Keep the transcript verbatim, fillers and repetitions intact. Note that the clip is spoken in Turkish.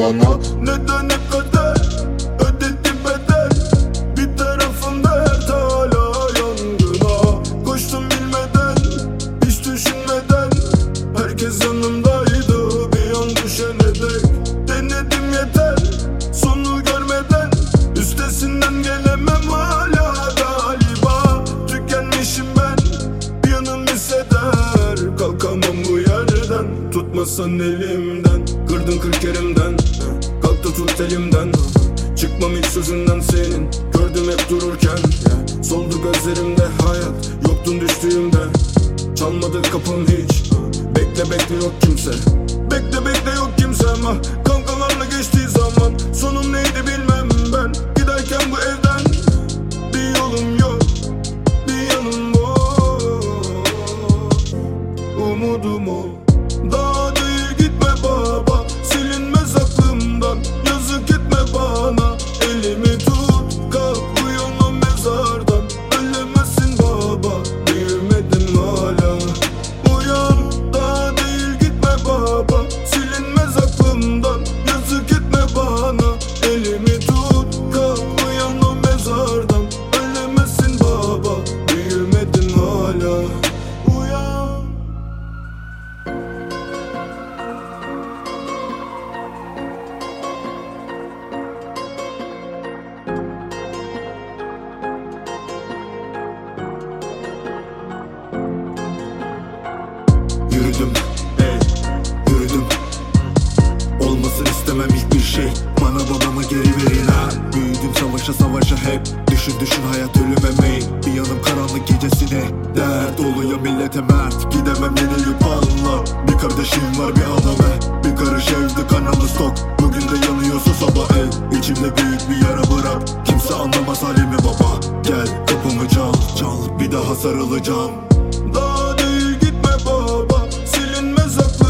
bana. Neden hep kader ödedi bedel? Bir tarafımda her hala yangına. Koştum bilmeden, hiç düşünmeden. Herkes yanımdaydı bir an düşene dek. Denedim yeter, sonu görmeden. Üstesinden gelemem hala galiba. Tükenmişim ben, bir yanım hisseder. Kalkamam bu yerden, tutmasan elimden. Kırdın kırk yerimden, kalk da tut elimden. Çıkmam hiç sözünden senin, gördüm hep dururken. Soldu gözlerimde hayat, yoktun düştüğümde. Çalmadı kapım hiç, bekle bekle yok kimse. Bekle bekle yok kimse ama kankalarla geçtiği zaman. Sonum neydi bilmem ben, giderken bu evden. Bir yolum yok, bir yanım boş. Umudum o, daha değil gitme baba. Silinmez aklımdan, yazık etme bana. Elimi tut, kalk uyan o mezardan. Ölemezsin baba, büyümedim hala. Uyan, daha değil gitme baba. Silinmez aklımdan, yazık etme bana. Elimi tut, kalk uyan o mezardan. Ölemezsin baba, büyümedim hala. Uyan. Yürüdüm, ey, yürüdüm. Olmasın istemem hiçbir şey, bana babamı geri verin ha. Büyüdüm savaşa savaşa hep, düşün düşün hayat ölüme meyil. Bir yanım karanlık gecesine, dert oluyor millete mert. Gidemem yenilip anla, bir kardeşim var bir aname. Bir karış evde kanalı stok, bugün de yanıyorsa sabah el. İçimde büyük bir yara bırak, kimse anlamaz halimi baba. Gel kapımı çal, çal bir daha sarılacağım. Daha değil gitme baba, silinmez aklım.